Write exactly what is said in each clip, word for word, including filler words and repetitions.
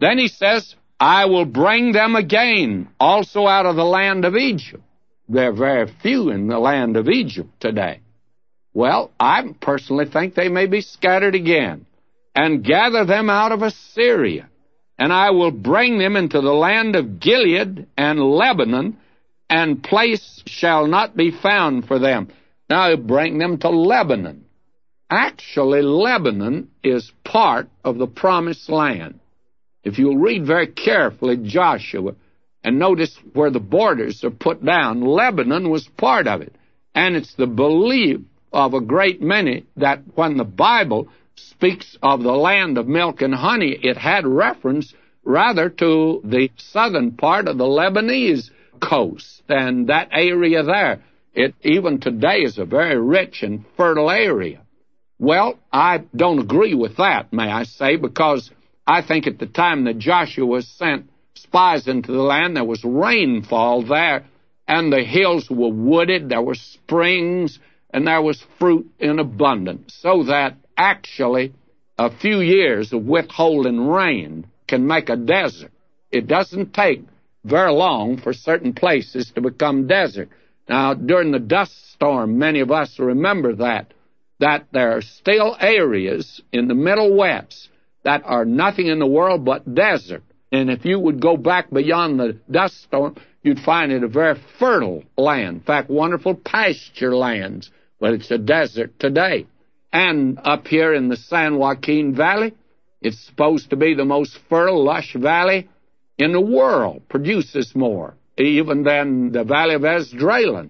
Then he says, I will bring them again also out of the land of Egypt. There are very few in the land of Egypt today. Well, I personally think they may be scattered again, and gather them out of Assyria. And I will bring them into the land of Gilead and Lebanon, and place shall not be found for them. Now he'll bring them to Lebanon. Actually, Lebanon is part of the promised land. If you'll read very carefully Joshua and notice where the borders are put down, Lebanon was part of it. And it's the belief of a great many that when the Bible speaks of the land of milk and honey, it had reference rather to the southern part of the Lebanese coast and that area there. It even today is a very rich and fertile area. Well, I don't agree with that, may I say, because I think at the time that Joshua sent spies into the land, there was rainfall there, and the hills were wooded, there were springs, and there was fruit in abundance, so that actually a few years of withholding rain can make a desert. It doesn't take very long for certain places to become desert. Now, during the dust storm, many of us remember that, that there are still areas in the Middle West that are nothing in the world but desert. And if you would go back beyond the dust storm, you'd find it a very fertile land. In fact, wonderful pasture lands, but it's a desert today. And up here in the San Joaquin Valley, it's supposed to be the most fertile, lush valley in the world, produces more, even than the Valley of Esdraelon.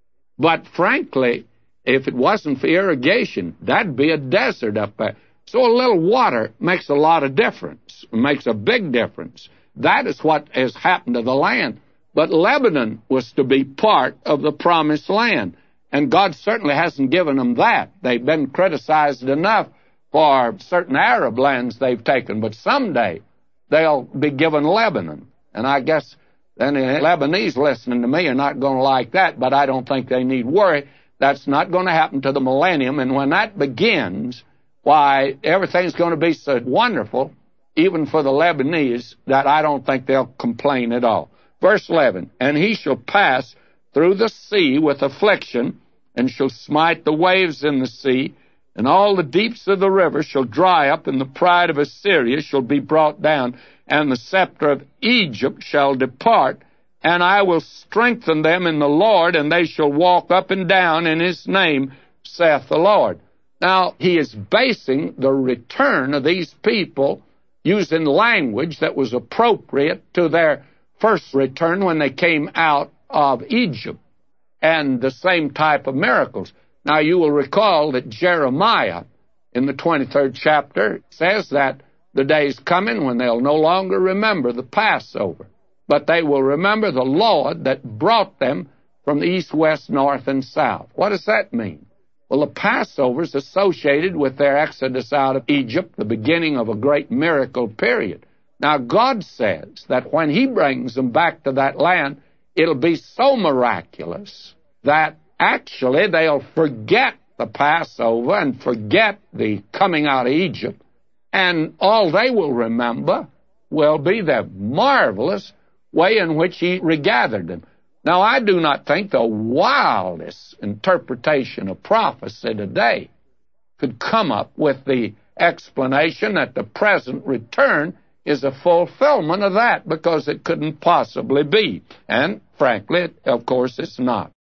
But frankly, if it wasn't for irrigation, that'd be a desert up there. So a little water makes a lot of difference, makes a big difference. That is what has happened to the land. But Lebanon was to be part of the promised land, and God certainly hasn't given them that. They've been criticized enough for certain Arab lands they've taken, but someday they'll be given Lebanon. And I guess then the Lebanese listening to me are not going to like that, but I don't think they need worry. That's not going to happen to the millennium, and when that begins, why, everything's going to be so wonderful, even for the Lebanese, that I don't think they'll complain at all. Verse eleven, and he shall pass through the sea with affliction, and shall smite the waves in the sea, and all the deeps of the river shall dry up, and the pride of Assyria shall be brought down, and the scepter of Egypt shall depart, and I will strengthen them in the Lord, and they shall walk up and down in his name, saith the Lord. Now, he is basing the return of these people using language that was appropriate to their first return when they came out of Egypt, and the same type of miracles. Now, you will recall that Jeremiah, in the twenty-third chapter, says that the day's coming when they'll no longer remember the Passover, but they will remember the Lord that brought them from the east, west, north, and south. What does that mean? Well, the Passover is associated with their exodus out of Egypt, the beginning of a great miracle period. Now, God says that when he brings them back to that land, it'll be so miraculous that actually they'll forget the Passover and forget the coming out of Egypt, and all they will remember will be the marvelous way in which he regathered them. Now, I do not think the wildest interpretation of prophecy today could come up with the explanation that the present return is a fulfillment of that, because it couldn't possibly be. And, frankly, of course, it's not.